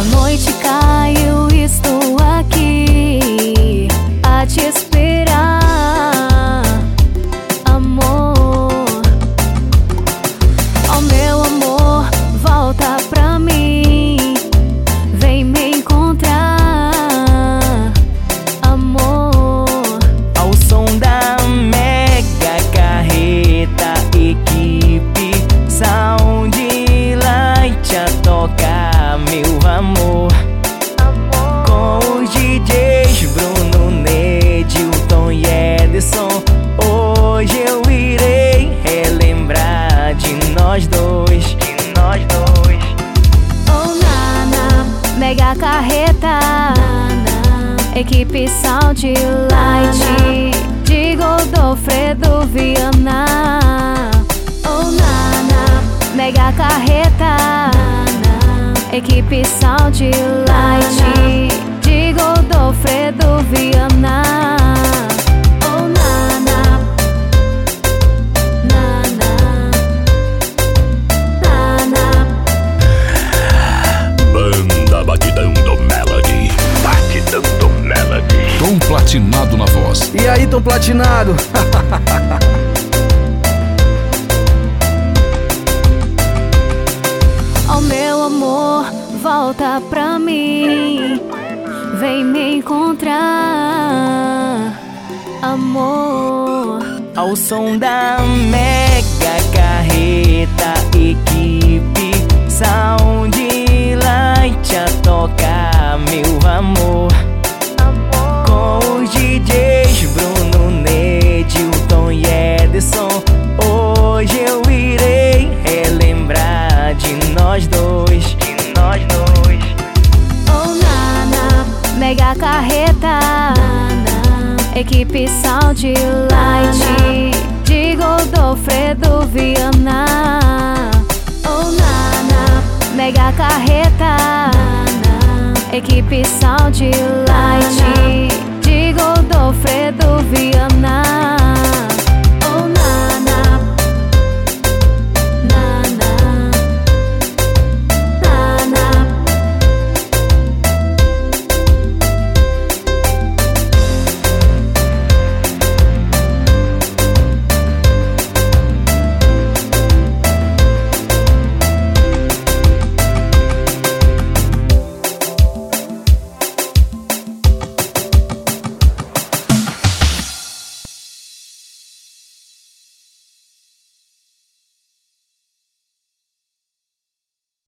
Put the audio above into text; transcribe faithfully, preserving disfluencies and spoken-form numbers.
A noite cai, eu estou aqui a te esperar, amor. Oh meu amor, volta pra mim, vem me encontrar, amor. Ao som da mega carreta, equipe Sound Light a tocar, meu amor. Com os D Js Bruno, Nedilton e Edson, hoje eu irei relembrar de nós dois, de nós dois. Oh Nana, mega carreta, Nana, equipe Sound Light, de Godofredo Viana. Oh Nana, mega carreta, Nana, equipe Sound Light, de Godofredo Viana. Oh Nana, Nana, Nana. Banda Batidão do Melody. Batidão do Melody. Tom Platinado na voz. E aí, Tom Platinado? Oh meu amor, volta pra mim, vem me encontrar, amor. Ao som da mega carreta, equipe Sound Light a tocar, meu amor. Com os D Js Bruno, Nedilton e Edson, hoje eu irei relembrar de nós dois, de nós dois. Oh Nana, mega carreta, Nana, equipe Sound Light, de Godofredo Viana. Oh Nana, mega carreta, Nana, equipe Sound Light, de Godofredo Viana.